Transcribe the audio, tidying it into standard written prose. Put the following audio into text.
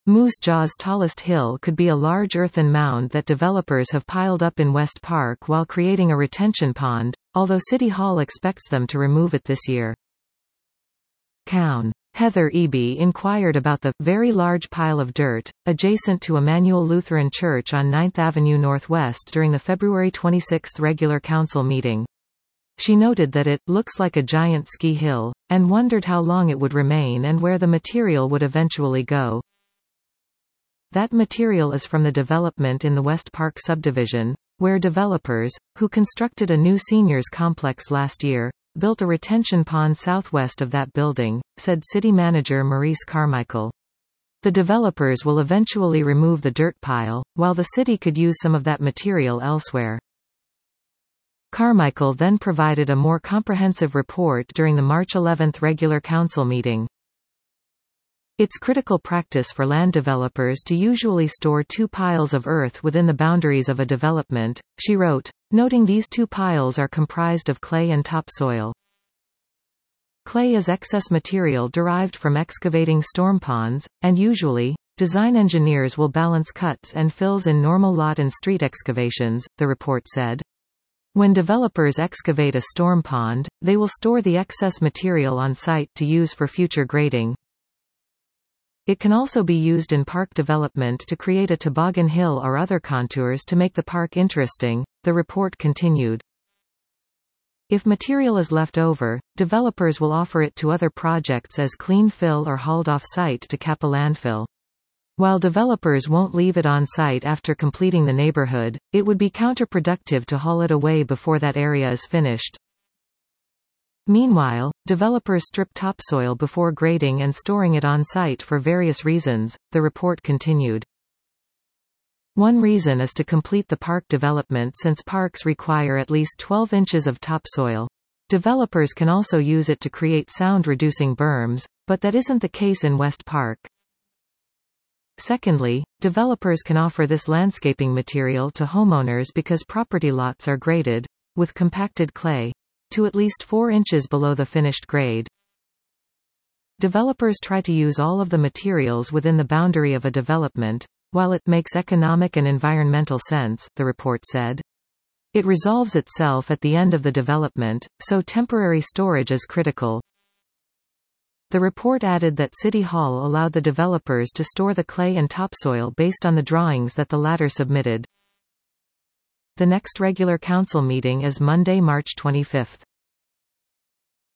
Moose Jaw's tallest hill could be a large earthen mound that developers have piled up in West Park while creating a retention pond, although City Hall expects them to remove it this year. Cown. Heather Eby inquired about the very large pile of dirt adjacent to Emmanuel Lutheran Church on 9th Avenue Northwest during the February 26 regular council meeting. She noted that it looks like a giant ski hill, and wondered how long it would remain and where the material would eventually go. That material is from the development in the West Park subdivision, where developers, who constructed a new seniors complex last year, built a retention pond southwest of that building, said City Manager Maurice Carmichael. The developers will eventually remove the dirt pile, while the city could use some of that material elsewhere. Carmichael then provided a more comprehensive report during the March 11 regular council meeting. It's critical practice for land developers to usually store two piles of earth within the boundaries of a development, she wrote, noting these two piles are comprised of clay and topsoil. Clay is excess material derived from excavating storm ponds, and usually, design engineers will balance cuts and fills in normal lot and street excavations, the report said. When developers excavate a storm pond, they will store the excess material on site to use for future grading. It can also be used in park development to create a toboggan hill or other contours to make the park interesting, the report continued. If material is left over, developers will offer it to other projects as clean fill or hauled off-site to cap a landfill. While developers won't leave it on site after completing the neighborhood, it would be counterproductive to haul it away before that area is finished. Meanwhile, developers strip topsoil before grading and storing it on site for various reasons, the report continued. One reason is to complete the park development since parks require at least 12 inches of topsoil. Developers can also use it to create sound-reducing berms, but that isn't the case in West Park. Secondly, developers can offer this landscaping material to homeowners because property lots are graded, with compacted clay, to at least 4 inches below the finished grade. Developers try to use all of the materials within the boundary of a development, while it makes economic and environmental sense, the report said. It resolves itself at the end of the development, so temporary storage is critical. The report added that City Hall allowed the developers to store the clay and topsoil based on the drawings that the latter submitted. The next regular council meeting is Monday, March 25.